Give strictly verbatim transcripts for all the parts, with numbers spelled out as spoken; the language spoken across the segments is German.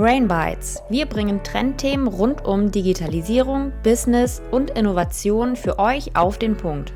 Brain Bites. Wir bringen Trendthemen rund um Digitalisierung, Business und Innovation für euch auf den Punkt.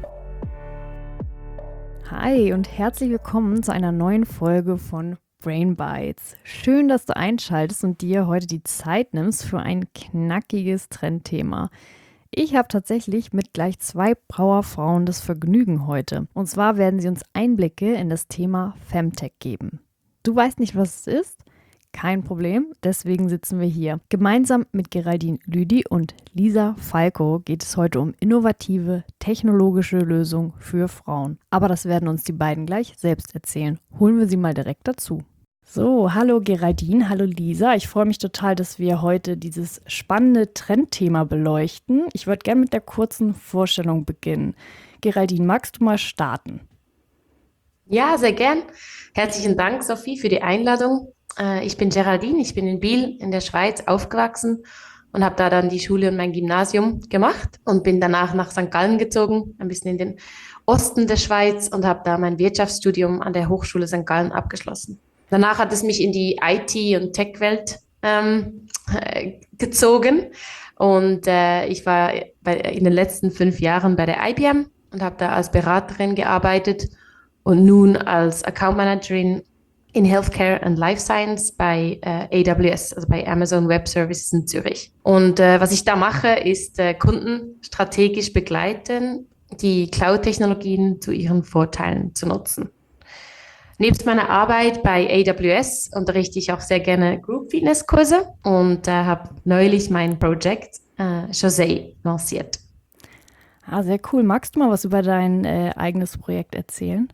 Hi und herzlich willkommen zu einer neuen Folge von Brain Bites. Schön, dass du einschaltest und dir heute die Zeit nimmst für ein knackiges Trendthema. Ich habe tatsächlich mit gleich zwei Powerfrauen das Vergnügen heute. Und zwar werden sie uns Einblicke in das Thema Femtech geben. Du weißt nicht, was es ist? Kein Problem, deswegen sitzen wir hier. Gemeinsam mit Geraldine Lüdi und Lisa Falco geht es heute um innovative, technologische Lösungen für Frauen. Aber das werden uns die beiden gleich selbst erzählen. Holen wir sie mal direkt dazu. So, hallo Geraldine, hallo Lisa. Ich freue mich total, dass wir heute dieses spannende Trendthema beleuchten. Ich würde gerne mit der kurzen Vorstellung beginnen. Geraldine, magst du mal starten? Ja, sehr gern. Herzlichen Dank, Sophie, für die Einladung. Äh, Ich bin Geraldine, ich bin in Biel in der Schweiz aufgewachsen und habe da dann die Schule und mein Gymnasium gemacht und bin danach nach Sankt Gallen gezogen, ein bisschen in den Osten der Schweiz und habe da mein Wirtschaftsstudium an der Hochschule Sankt Gallen abgeschlossen. Danach hat es mich in die I T- und Tech-Welt ähm, äh, gezogen und äh, ich war bei, in den letzten fünf Jahren bei der I B M und habe da als Beraterin gearbeitet und nun als Account Managerin in Healthcare and Life Science bei äh, A W S, also bei Amazon Web Services in Zürich. Und äh, was ich da mache, ist äh, Kunden strategisch begleiten, die Cloud-Technologien zu ihren Vorteilen zu nutzen. Nebst meiner Arbeit bei A W S unterrichte ich auch sehr gerne Group Fitness Kurse und äh, habe neulich mein Projekt äh, José lanciert. Ah, sehr cool. Magst du mal was über dein äh, eigenes Projekt erzählen?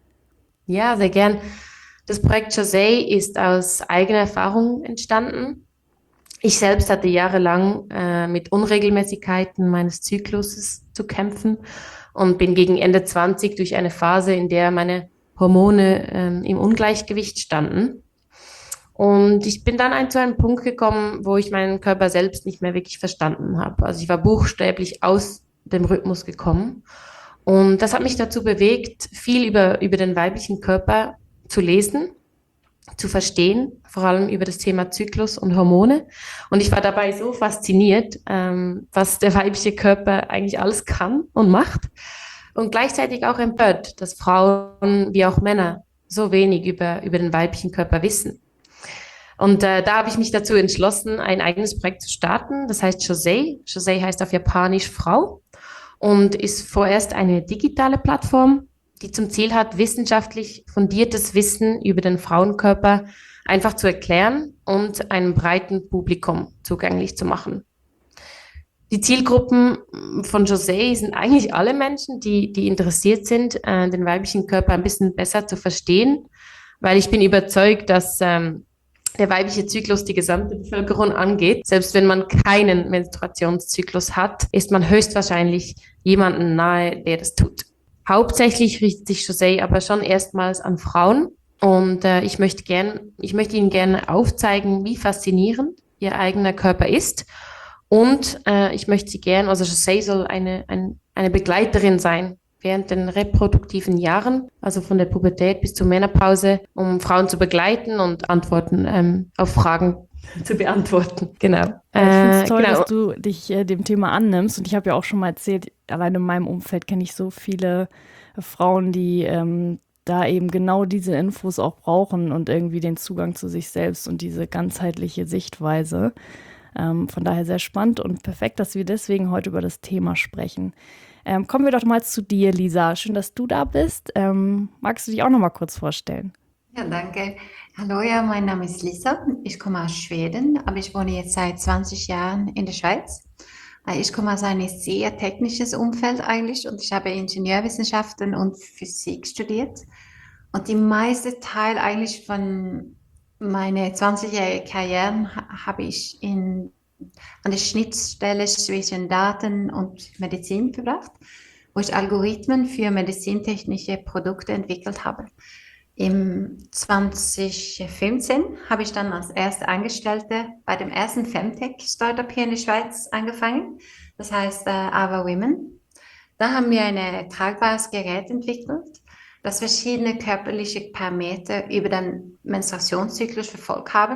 Ja, sehr gern. Das Projekt José ist aus eigener Erfahrung entstanden. Ich selbst hatte jahrelang äh, mit Unregelmäßigkeiten meines Zykluses zu kämpfen und bin gegen Ende zwanzig durch eine Phase, in der meine Hormone ähm, im Ungleichgewicht standen. Und ich bin dann ein, zu einem Punkt gekommen, wo ich meinen Körper selbst nicht mehr wirklich verstanden habe. Also ich war buchstäblich aus dem Rhythmus gekommen. Und das hat mich dazu bewegt, viel über, über den weiblichen Körper zu lesen, zu verstehen, vor allem über das Thema Zyklus und Hormone. Und ich war dabei so fasziniert, ähm, was der weibliche Körper eigentlich alles kann und macht. Und gleichzeitig auch empört, dass Frauen wie auch Männer so wenig über, über den weiblichen Körper wissen. Und äh, da habe ich mich dazu entschlossen, ein eigenes Projekt zu starten. Das heißt José. José heißt auf Japanisch Frau und ist vorerst eine digitale Plattform, die zum Ziel hat, wissenschaftlich fundiertes Wissen über den Frauenkörper einfach zu erklären und einem breiten Publikum zugänglich zu machen. Die Zielgruppen von José sind eigentlich alle Menschen, die, die interessiert sind, äh, den weiblichen Körper ein bisschen besser zu verstehen, weil ich bin überzeugt, dass ähm, der weibliche Zyklus die gesamte Bevölkerung angeht. Selbst wenn man keinen Menstruationszyklus hat, ist man höchstwahrscheinlich jemanden nahe, der das tut. Hauptsächlich richtet sich José aber schon erstmals an Frauen und äh, ich möchte gern, ich möchte Ihnen gerne aufzeigen, wie faszinierend Ihr eigener Körper ist und äh, ich möchte Sie gern, also José soll eine, ein, eine Begleiterin sein während den reproduktiven Jahren, also von der Pubertät bis zur Menopause, um Frauen zu begleiten und Antworten ähm, auf Fragen zu beantworten. Genau. Ja, ich finde es Äh, toll, genau. dass du dich äh, dem Thema annimmst. Und ich habe ja auch schon mal erzählt, allein in meinem Umfeld kenne ich so viele äh, Frauen, die ähm, da eben genau diese Infos auch brauchen und irgendwie den Zugang zu sich selbst und diese ganzheitliche Sichtweise. Ähm, von daher sehr spannend und perfekt, dass wir deswegen heute über das Thema sprechen. Ähm, kommen wir doch mal zu dir, Lisa. Schön, dass du da bist. Ähm, magst du dich auch noch mal kurz vorstellen? Ja, danke. Hallo, ja, mein Name ist Lisa. Ich komme aus Schweden, aber ich wohne jetzt seit zwanzig Jahren in der Schweiz. Äh, Ich komme aus einem sehr technisches Umfeld eigentlich und ich habe Ingenieurwissenschaften und Physik studiert. Und die meiste Teil eigentlich von meiner zwanzigjährigen Karriere ha- habe ich in, an der Schnittstelle zwischen Daten und Medizin verbracht, wo ich Algorithmen für medizintechnische Produkte entwickelt habe. Im zwanzig fünfzehn habe ich dann als erste Angestellte bei dem ersten Femtech-Startup hier in der Schweiz angefangen. Das heißt äh, Ava Women. Da haben wir ein tragbares Gerät entwickelt, das verschiedene körperliche Parameter über den Menstruationszyklus verfolgt haben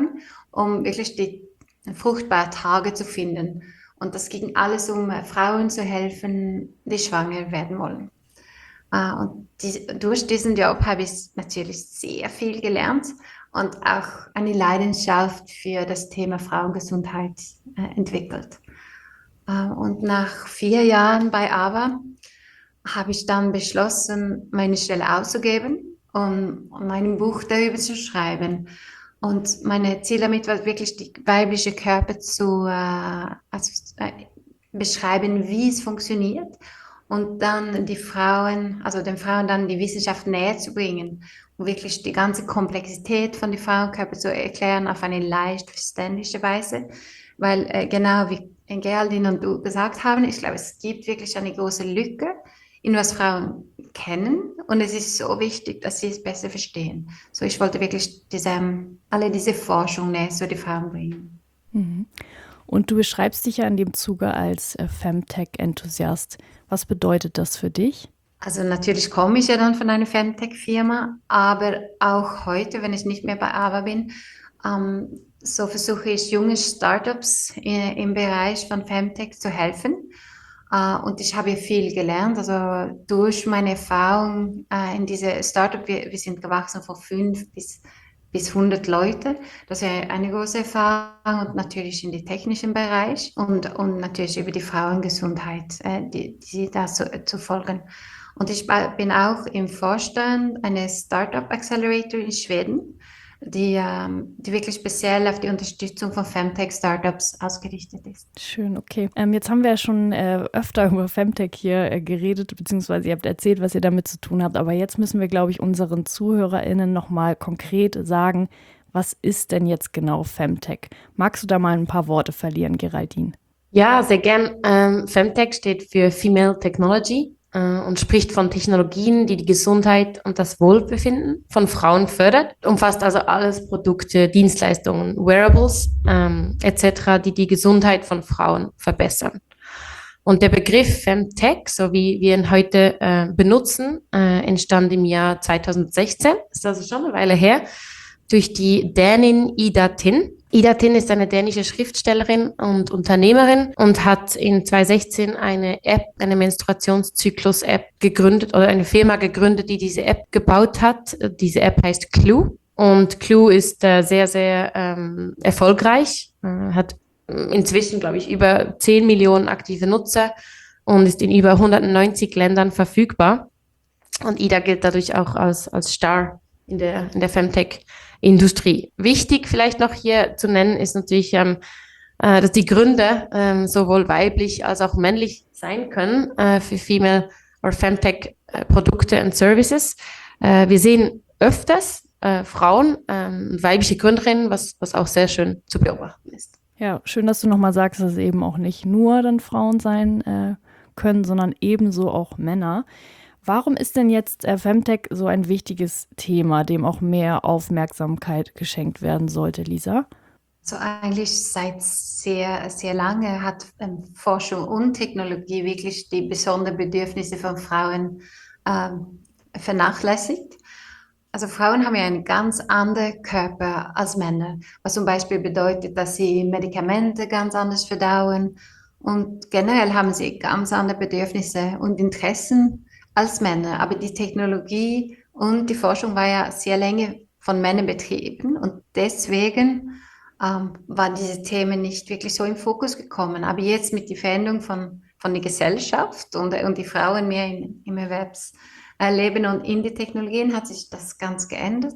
um wirklich die fruchtbaren Tage zu finden. Und das ging alles um äh, Frauen zu helfen, die schwanger werden wollen. Äh, und die, durch diesen Job habe ich natürlich sehr viel gelernt und auch eine Leidenschaft für das Thema Frauengesundheit äh, entwickelt. Äh, und nach vier Jahren bei A V A habe ich dann beschlossen, meine Stelle aufzugeben, um, um mein Buch darüber zu schreiben. Und meine Ziel damit war wirklich, die weibliche Körper zu äh, also, äh, beschreiben, wie es funktioniert und dann die Frauen, also den Frauen dann die Wissenschaft näher zu bringen und wirklich die ganze Komplexität von den Frauenkörper zu erklären auf eine leicht verständliche Weise, weil äh, genau wie Geraldine und du gesagt haben, ich glaube, es gibt wirklich eine große Lücke in was Frauen kennen und es ist so wichtig, dass sie es besser verstehen. So, ich wollte wirklich diese, alle diese Forschung näher zu den Frauen bringen. Mhm. Und du beschreibst dich ja in dem Zuge als äh, Femtech-Enthusiast. Was bedeutet das für dich? Also natürlich komme ich ja dann von einer Femtech-Firma, aber auch heute, wenn ich nicht mehr bei A V A bin, ähm, so versuche ich junge Startups äh, im Bereich von Femtech zu helfen. Uh, und ich habe viel gelernt, also durch meine Erfahrung uh, in diese Startup, wir, wir sind gewachsen von fünf bis, bis hundert Leute. Das ist eine große Erfahrung und natürlich in den technischen Bereich und, und natürlich über die Frauengesundheit, äh, die, die da zu, zu folgen. Und ich bin auch im Vorstand eines Startup Accelerator in Schweden, die, ähm, die wirklich speziell auf die Unterstützung von Femtech-Startups ausgerichtet ist. Schön, okay. Ähm, jetzt haben wir ja schon äh, öfter über Femtech hier äh, geredet, beziehungsweise ihr habt erzählt, was ihr damit zu tun habt. Aber jetzt müssen wir, glaube ich, unseren ZuhörerInnen nochmal konkret sagen, was ist denn jetzt genau Femtech? Magst du da mal ein paar Worte verlieren, Geraldine? Ja, sehr gern. Ähm, Femtech steht für Female Technology äh, und spricht von Technologien, die die Gesundheit und das Wohlbefinden von Frauen fördert. Umfasst also alles Produkte, Dienstleistungen, Wearables ähm, et cetera, die die Gesundheit von Frauen verbessern. Und der Begriff Femtech, so wie wir ihn heute äh, benutzen, äh, entstand im Jahr zweitausendsechzehn, ist also schon eine Weile her, durch die Dänin Ida Tin. Ida Tin ist eine dänische Schriftstellerin und Unternehmerin und hat in zweitausendsechzehn eine App, eine Menstruationszyklus-App gegründet oder eine Firma gegründet, die diese App gebaut hat. Diese App heißt Clue und Clue ist äh, sehr, sehr ähm, erfolgreich, äh, hat inzwischen, glaube ich, über zehn Millionen aktive Nutzer und ist in über hundertneunzig Ländern verfügbar. Und Ida gilt dadurch auch als, als Star in der, in der Femtech-Industrie. Wichtig vielleicht noch hier zu nennen ist natürlich, ähm, äh, dass die Gründer ähm, sowohl weiblich als auch männlich sein können äh, für Female- oder Femtech-Produkte und Services. Äh, wir sehen öfters äh, Frauen, ähm, weibliche Gründerinnen, was, was auch sehr schön zu beobachten ist. Ja, schön, dass du nochmal sagst, dass es eben auch nicht nur dann Frauen sein äh, können, sondern ebenso auch Männer. Warum ist denn jetzt äh, Femtech so ein wichtiges Thema, dem auch mehr Aufmerksamkeit geschenkt werden sollte, Lisa? So eigentlich seit sehr, sehr lange hat ähm, Forschung und Technologie wirklich die besonderen Bedürfnisse von Frauen ähm, vernachlässigt. Also Frauen haben ja einen ganz anderen Körper als Männer, was zum Beispiel bedeutet, dass sie Medikamente ganz anders verdauen und generell haben sie ganz andere Bedürfnisse und Interessen als Männer. Aber die Technologie und die Forschung war ja sehr lange von Männern betrieben und deswegen ähm, waren diese Themen nicht wirklich so im Fokus gekommen. Aber jetzt mit der Veränderung von, von der Gesellschaft und, und die Frauen mehr in, im Erwerbs Leben und in die Technologien hat sich das ganz geändert.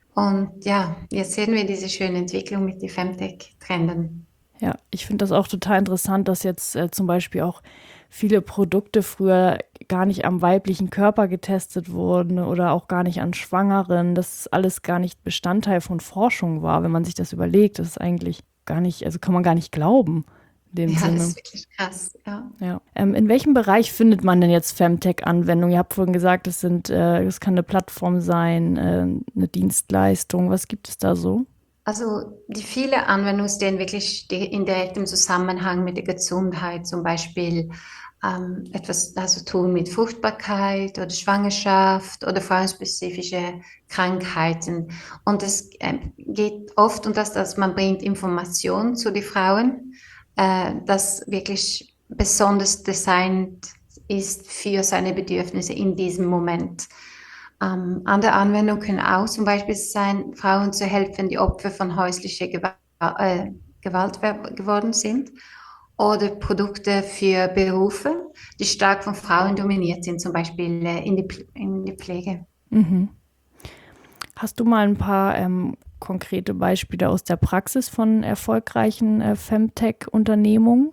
Und ja, jetzt sehen wir diese schöne Entwicklung mit den Femtech-Trenden. Ja, ich finde das auch total interessant, dass jetzt äh, zum Beispiel auch viele Produkte früher gar nicht am weiblichen Körper getestet wurden oder auch gar nicht an Schwangeren, dass alles gar nicht Bestandteil von Forschung war, wenn man sich das überlegt. Das ist eigentlich gar nicht, also kann man gar nicht glauben. Dem ja, Sinne. das ist wirklich krass, ja. ja. Ähm, in welchem Bereich findet man denn jetzt Femtech-Anwendungen? Ihr habt vorhin gesagt, es sind, äh, es kann eine Plattform sein, äh, eine Dienstleistung. Was gibt es da so? Also die viele Anwendungen stehen wirklich in direktem Zusammenhang mit der Gesundheit, zum Beispiel ähm, etwas also tun mit Fruchtbarkeit oder Schwangerschaft oder frauenspezifische Krankheiten. Und es äh, geht oft um das, dass man bringt Informationen zu den Frauen, äh, das wirklich besonders designt ist für seine Bedürfnisse in diesem Moment. Ähm, andere Anwendungen können auch zum Beispiel sein, Frauen zu helfen, die Opfer von häuslicher Gewalt, äh, Gewalt geworden sind, oder Produkte für Berufe, die stark von Frauen dominiert sind, zum Beispiel äh, in, die, in die Pflege. Mhm. Hast du mal ein paar ähm, konkrete Beispiele aus der Praxis von erfolgreichen äh, Femtech-Unternehmungen?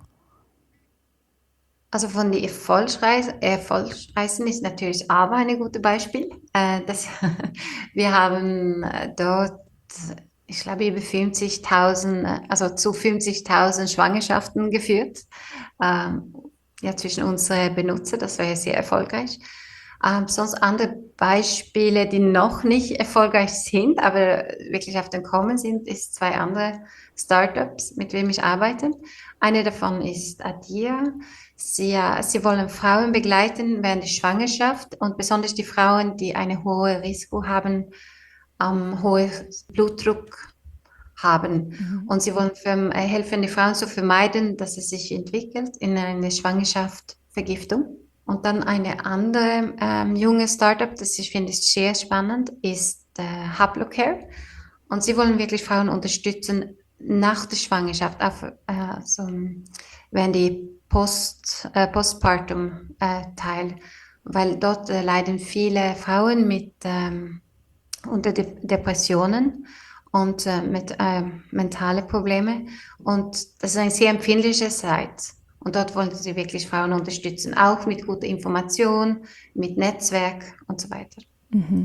Also von den Erfolgsreisen, Erfolgsreisen ist natürlich aber ein gutes Beispiel. Äh, das, wir haben äh, dort, ich glaube, über fünfzigtausend, äh, also zu fünfzigtausend Schwangerschaften geführt. Ähm, ja, zwischen unseren Benutzer, das war ja sehr erfolgreich. Ähm, sonst andere Beispiele, die noch nicht erfolgreich sind, aber wirklich auf dem Kommen sind, ist zwei andere Startups, mit denen ich arbeite. Eine davon ist Adia. Sie, äh, sie wollen Frauen begleiten während der Schwangerschaft und besonders die Frauen, die ein hohes Risiko haben, ähm, hohes Blutdruck haben. Mhm. Und sie wollen für, äh, helfen, die Frauen zu vermeiden, dass es sich entwickelt in eine Schwangerschaft Vergiftung. Und dann eine andere ähm, junge Startup, das ich finde ist sehr spannend, ist äh, Haplocare. Und sie wollen wirklich Frauen unterstützen nach der Schwangerschaft, auf, äh, so, während die Post, äh, Postpartum-Teil, weil dort äh, leiden viele Frauen mit ähm, unter De Depressionen und äh, mit äh, mentale Probleme. Und das ist eine sehr empfindliche Zeit. Und dort wollen sie wirklich Frauen unterstützen, auch mit guter Information, mit Netzwerk und so weiter. Mhm.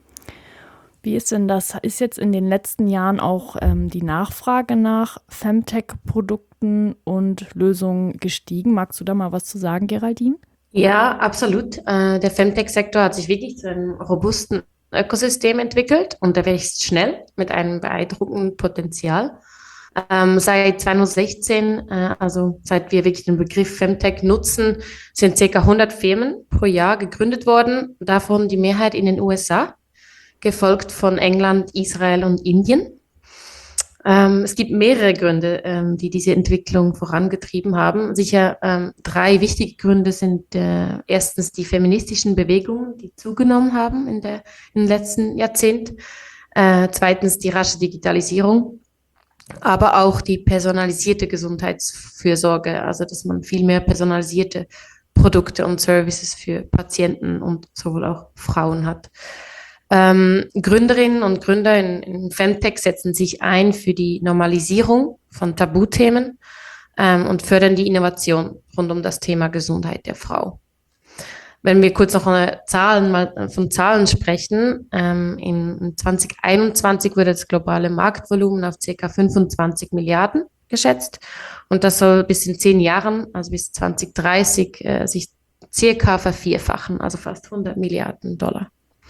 Wie ist denn das? Ist jetzt in den letzten Jahren auch ähm, die Nachfrage nach Femtech-Produkten und Lösungen gestiegen? Magst du da mal was zu sagen, Geraldine? Ja, absolut. Äh, der Femtech-Sektor hat sich wirklich zu einem robusten Ökosystem entwickelt und der wächst schnell mit einem beeindruckenden Potenzial. Ähm, seit zwanzig sechzehn, äh, also seit wir wirklich den Begriff Femtech nutzen, sind circa hundert Firmen pro Jahr gegründet worden, davon die Mehrheit in den U S A, gefolgt von England, Israel und Indien. Ähm, es gibt mehrere Gründe, ähm, die diese Entwicklung vorangetrieben haben. Sicher ähm, drei wichtige Gründe sind äh, erstens die feministischen Bewegungen, die zugenommen haben in, der, in den letzten Jahrzehnten. Äh, zweitens die rasche Digitalisierung, aber auch die personalisierte Gesundheitsfürsorge, also dass man viel mehr personalisierte Produkte und Services für Patienten und sowohl auch Frauen hat. Ähm, Gründerinnen und Gründer in, in Femtech setzen sich ein für die Normalisierung von Tabuthemen ähm, und fördern die Innovation rund um das Thema Gesundheit der Frau. Wenn wir kurz noch eine Zahlen, mal von Zahlen sprechen, ähm, in zwanzig einundzwanzig wurde das globale Marktvolumen auf ca. fünfundzwanzig Milliarden geschätzt und das soll bis in zehn Jahren, also bis zwanzig dreißig, äh, sich circa vervierfachen, also fast hundert Milliarden Dollar.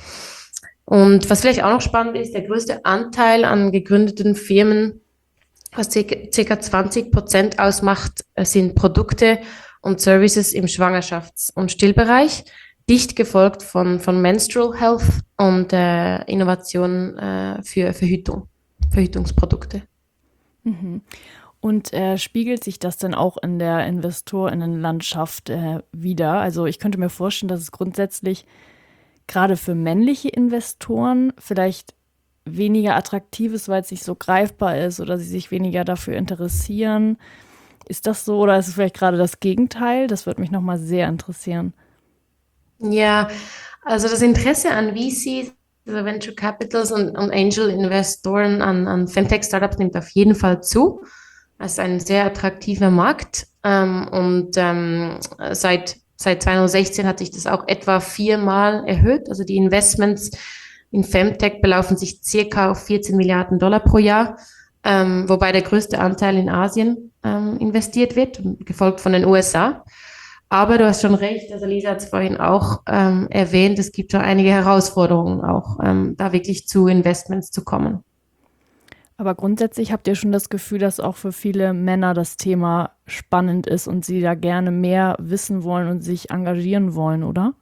Und was vielleicht auch noch spannend ist, der größte Anteil an gegründeten Firmen, was circa zwanzig Prozent ausmacht, sind Produkte und Services im Schwangerschafts- und Stillbereich, dicht gefolgt von, von Menstrual Health und äh, Innovationen äh, für Verhütung, Verhütungsprodukte. Mhm. Und äh, spiegelt sich das denn auch in der Investorinnenlandschaft äh, wider? Also ich könnte mir vorstellen, dass es grundsätzlich gerade für männliche Investoren vielleicht weniger attraktiv ist, weil es nicht so greifbar ist oder sie sich weniger dafür interessieren. Ist das so oder ist es vielleicht gerade das Gegenteil? Das würde mich nochmal sehr interessieren. Ja, also das Interesse an V Cs, also Venture Capitals und, und Angel-Investoren an, an Femtech-Startups nimmt auf jeden Fall zu. Es ist ein sehr attraktiver Markt ähm, und ähm, seit Seit zwanzig sechzehn hat sich das auch etwa viermal erhöht. Also die Investments in Femtech belaufen sich circa auf vierzehn Milliarden Dollar pro Jahr, ähm, wobei der größte Anteil in Asien ähm, investiert wird, gefolgt von den U S A. Aber du hast schon recht, also Lisa hat es vorhin auch ähm, erwähnt, es gibt schon einige Herausforderungen auch, ähm, da wirklich zu Investments zu kommen. Aber grundsätzlich habt ihr schon das Gefühl, dass auch für viele Männer das Thema spannend ist und sie da gerne mehr wissen wollen und sich engagieren wollen, oder?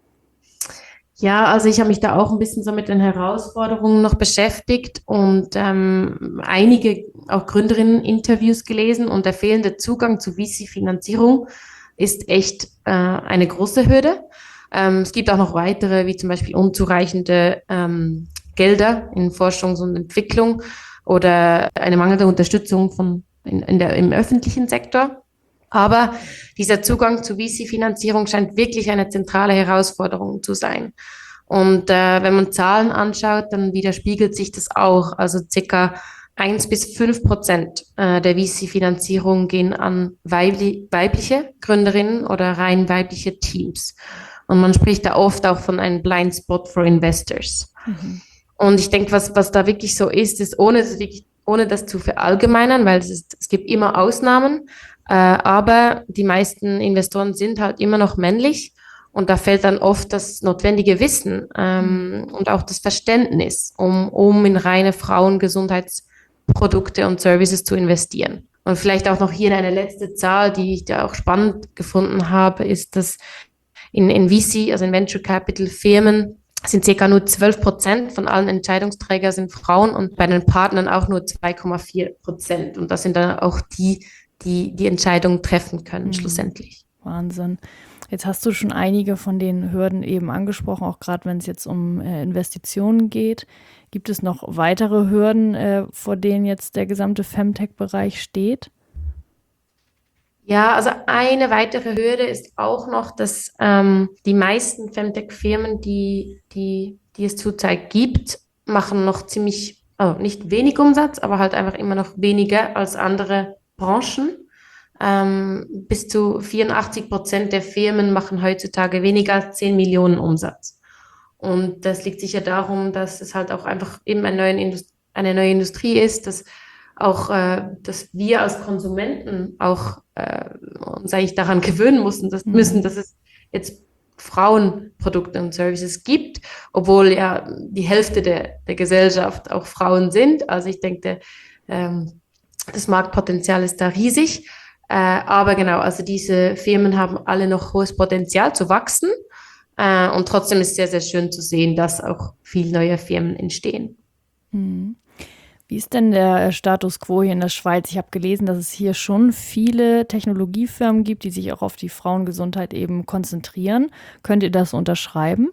Ja, also ich habe mich da auch ein bisschen so mit den Herausforderungen noch beschäftigt und ähm, einige auch Gründerinnen-Interviews gelesen, und der fehlende Zugang zu V C-Finanzierung ist echt äh, eine große Hürde. Ähm, es gibt auch noch weitere, wie zum Beispiel unzureichende ähm, Gelder in Forschung und Entwicklung oder eine mangelnde Unterstützung von, in, in der, im öffentlichen Sektor. Aber dieser Zugang zu V C-Finanzierung scheint wirklich eine zentrale Herausforderung zu sein. Und äh, wenn man Zahlen anschaut, dann widerspiegelt sich das auch. Also circa eins bis fünf Prozent äh, der V C-Finanzierung gehen an weibli weibliche Gründerinnen oder rein weibliche Teams. Und man spricht da oft auch von einem Blind Spot for Investors. Mhm. Und ich denke, was, was da wirklich so ist, ist, ohne das, wirklich, ohne das zu verallgemeinern, weil es, ist, es gibt immer Ausnahmen, äh, aber die meisten Investoren sind halt immer noch männlich, und da fällt dann oft das notwendige Wissen ähm, und auch das Verständnis, um, um in reine Frauengesundheitsprodukte und Services zu investieren. Und vielleicht auch noch hier eine letzte Zahl, die ich da auch spannend gefunden habe, ist, dass in, in V C, also in Venture Capital Firmen, sind circa nur zwölf Prozent von allen Entscheidungsträgern sind Frauen, und bei den Partnern auch nur zwei Komma vier Prozent. Und das sind dann auch die, die die Entscheidungen treffen können, Mhm. schlussendlich. Wahnsinn. Jetzt hast du schon einige von den Hürden eben angesprochen, auch gerade wenn es jetzt um äh, Investitionen geht. Gibt es noch weitere Hürden, äh, vor denen jetzt der gesamte Femtech-Bereich steht? Ja, also eine weitere Hürde ist auch noch, dass ähm, die meisten Femtech-Firmen, die, die, die es zurzeit gibt, machen noch ziemlich, also nicht wenig Umsatz, aber halt einfach immer noch weniger als andere Branchen. Ähm, bis zu vierundachtzig Prozent der Firmen machen heutzutage weniger als zehn Millionen Umsatz. Und das liegt sicher darum, dass es halt auch einfach eben eine neue, Indust eine neue Industrie ist, dass auch, äh, dass wir als Konsumenten auch äh, uns eigentlich daran gewöhnen mussten, dass, Mhm. müssen, dass es jetzt Frauenprodukte und Services gibt, obwohl ja die Hälfte der, der Gesellschaft auch Frauen sind. Also ich denke, ähm, das Marktpotenzial ist da riesig. Äh, aber genau, also diese Firmen haben alle noch hohes Potenzial zu wachsen. Äh, und trotzdem ist es sehr, sehr schön zu sehen, dass auch viele neue Firmen entstehen. Mhm. Wie ist denn der Status quo hier in der Schweiz? Ich habe gelesen, dass es hier schon viele Technologiefirmen gibt, die sich auch auf die Frauengesundheit eben konzentrieren. Könnt ihr das unterschreiben?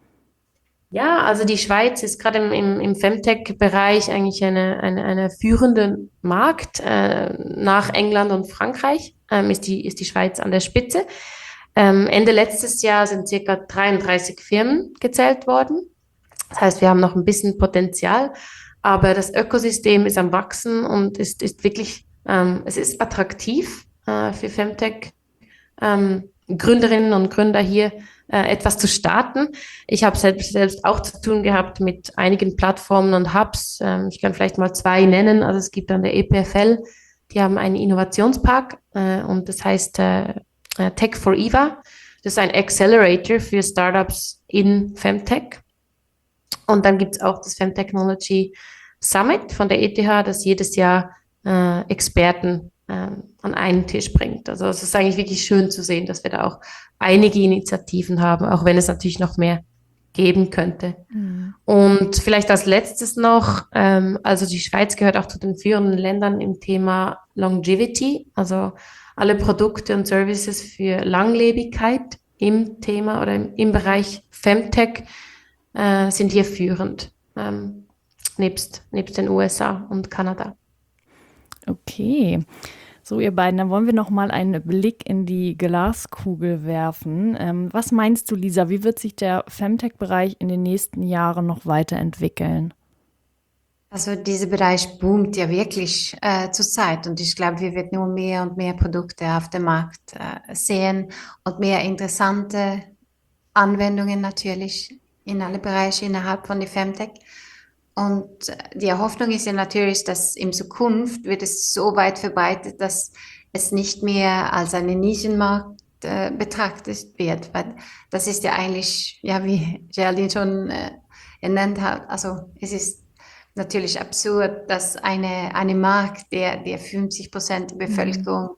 Ja, also die Schweiz ist gerade im, im, im Femtech-Bereich eigentlich eine, eine, eine führende Markt. Äh, nach England und Frankreich ähm, ist die, ist die Schweiz an der Spitze. Ähm, Ende letztes Jahr sind circa dreiunddreißig Firmen gezählt worden. Das heißt, wir haben noch ein bisschen Potenzial, aber das Ökosystem ist am Wachsen und ist, ist wirklich, ähm, es ist attraktiv äh, für Femtech. Ähm, Gründerinnen und Gründer hier äh, etwas zu starten. Ich habe selbst, selbst auch zu tun gehabt mit einigen Plattformen und Hubs. Ähm, ich kann vielleicht mal zwei nennen. Also es gibt an der E P F L, die haben einen Innovationspark äh, und das heißt äh, Tech for Eva. Das ist ein Accelerator für Startups in Femtech. Und dann gibt es auch das Femtechnology Summit von der E T H, das jedes Jahr äh, Experten ähm, an einen Tisch bringt. Also es ist eigentlich wirklich schön zu sehen, dass wir da auch einige Initiativen haben, auch wenn es natürlich noch mehr geben könnte. Mhm. Und vielleicht als letztes noch, ähm, also die Schweiz gehört auch zu den führenden Ländern im Thema Longevity, also alle Produkte und Services für Langlebigkeit im Thema oder im, im Bereich Femtech äh, sind hier führend, ähm, nebst, nebst den U S A und Kanada. Okay. So, ihr beiden, dann wollen wir noch mal einen Blick in die Glaskugel werfen. Ähm, was meinst du, Lisa, wie wird sich der Femtech-Bereich in den nächsten Jahren noch weiterentwickeln? Also dieser Bereich boomt ja wirklich äh, zurzeit und ich glaube, wir werden nur mehr und mehr Produkte auf dem Markt äh, sehen und mehr interessante Anwendungen natürlich in alle Bereiche innerhalb von der Femtech. Und die Hoffnung ist ja natürlich, dass in Zukunft wird es so weit verbreitet, dass es nicht mehr als eine Nischenmarkt äh, betrachtet wird. Weil das ist ja eigentlich, ja, wie Geraldine schon äh, ernannt hat, also es ist natürlich absurd, dass eine, eine Marke, der, der fünfzig Prozent der Bevölkerung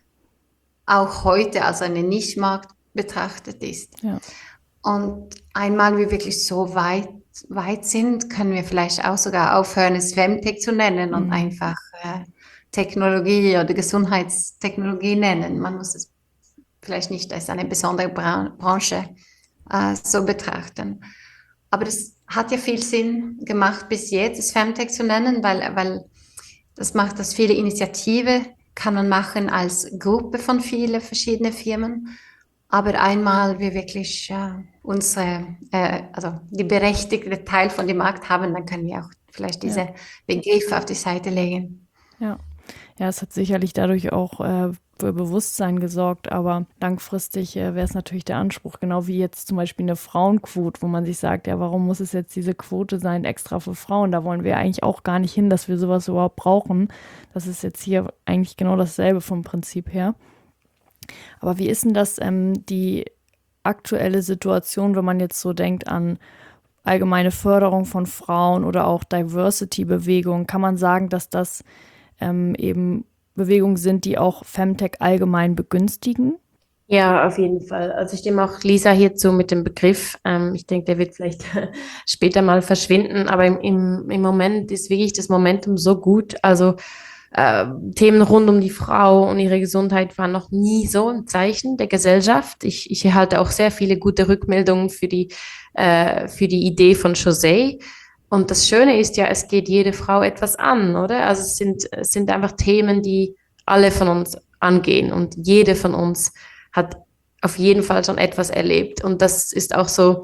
auch heute als eine Nischmarkt betrachtet ist. Ja. Und einmal wir wirklich so weit, weit sind, können wir vielleicht auch sogar aufhören, es Femtech zu nennen und Mhm. einfach äh, Technologie oder Gesundheitstechnologie nennen. Man muss es vielleicht nicht als eine besondere Bran Branche äh, so betrachten. Aber das hat ja viel Sinn gemacht bis jetzt, es Femtech zu nennen, weil, weil das macht das viele Initiative, kann man machen als Gruppe von vielen verschiedenen Firmen. Aber einmal wir wirklich äh, unsere, äh, also die berechtigte Teil von dem Markt haben, dann können wir auch vielleicht diese Ja. Begriffe auf die Seite legen. Ja. Ja, es hat sicherlich dadurch auch äh, für Bewusstsein gesorgt, aber langfristig äh, wäre es natürlich der Anspruch, genau wie jetzt zum Beispiel eine Frauenquote, wo man sich sagt, ja, warum muss es jetzt diese Quote sein, extra für Frauen? Da wollen wir eigentlich auch gar nicht hin, dass wir sowas überhaupt brauchen. Das ist jetzt hier eigentlich genau dasselbe vom Prinzip her. Aber wie ist denn das, ähm, die aktuelle Situation, wenn man jetzt so denkt an allgemeine Förderung von Frauen oder auch Diversity-Bewegungen? Kann man sagen, dass das ähm, eben Bewegungen sind, die auch Femtech allgemein begünstigen? Ja, auf jeden Fall. Also ich stimme auch Lisa hierzu mit dem Begriff. Ähm, ich denke, der wird vielleicht später mal verschwinden, aber im, im, im Moment ist wirklich das Momentum so gut. Also äh, Themen rund um die Frau und ihre Gesundheit waren noch nie so ein Zeichen der Gesellschaft. Ich, ich erhalte auch sehr viele gute Rückmeldungen für die, äh, für die Idee von José. Und das Schöne ist ja, es geht jede Frau etwas an, oder? Also es sind, es sind einfach Themen, die alle von uns angehen und jede von uns hat auf jeden Fall schon etwas erlebt. Und das ist auch so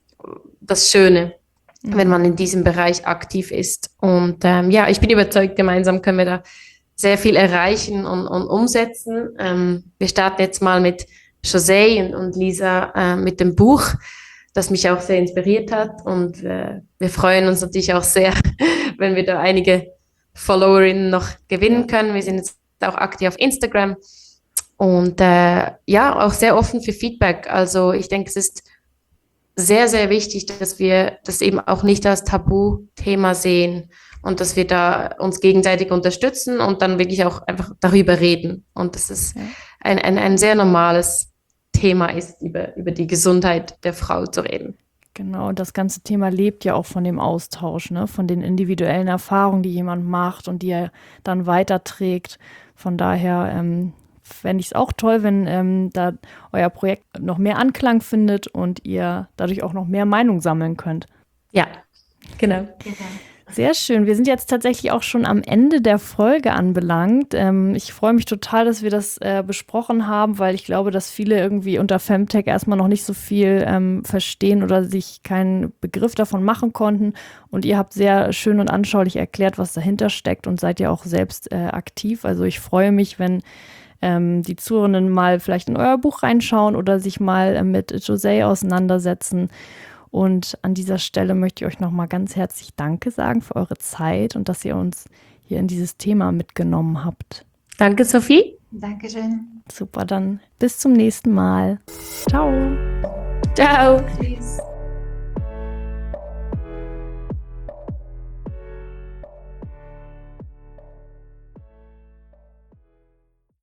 das Schöne, mhm. wenn man in diesem Bereich aktiv ist. Und ähm, ja, ich bin überzeugt, gemeinsam können wir da sehr viel erreichen und, und umsetzen. Ähm, wir starten jetzt mal mit José und, und Lisa äh, mit dem Buch, das mich auch sehr inspiriert hat. Und äh, wir freuen uns natürlich auch sehr, wenn wir da einige Followerinnen noch gewinnen können. Wir sind jetzt auch aktiv auf Instagram und äh, ja, auch sehr offen für Feedback. Also ich denke, es ist sehr, sehr wichtig, dass wir das eben auch nicht als Tabuthema sehen und dass wir da uns gegenseitig unterstützen und dann wirklich auch einfach darüber reden. Und dass es ja. ein, ein, ein sehr normales Thema ist, über, über die Gesundheit der Frau zu reden. Genau, und das ganze Thema lebt ja auch von dem Austausch, ne? Von den individuellen Erfahrungen, die jemand macht und die er dann weiterträgt. Von daher ähm, fände ich es auch toll, wenn ähm, da euer Projekt noch mehr Anklang findet und ihr dadurch auch noch mehr Meinung sammeln könnt. Ja, genau. genau. Sehr schön. Wir sind jetzt tatsächlich auch schon am Ende der Folge anbelangt. Ähm, ich freue mich total, dass wir das äh, besprochen haben, weil ich glaube, dass viele irgendwie unter Femtech erstmal noch nicht so viel ähm, verstehen oder sich keinen Begriff davon machen konnten. Und ihr habt sehr schön und anschaulich erklärt, was dahinter steckt und seid ja auch selbst äh, aktiv. Also ich freue mich, wenn ähm, die Zuhörenden mal vielleicht in euer Buch reinschauen oder sich mal äh, mit José auseinandersetzen. Und an dieser Stelle möchte ich euch nochmal ganz herzlich Danke sagen für eure Zeit und dass ihr uns hier in dieses Thema mitgenommen habt. Danke, Sophie. Dankeschön. Super, dann bis zum nächsten Mal. Ciao. Ciao. Tschüss.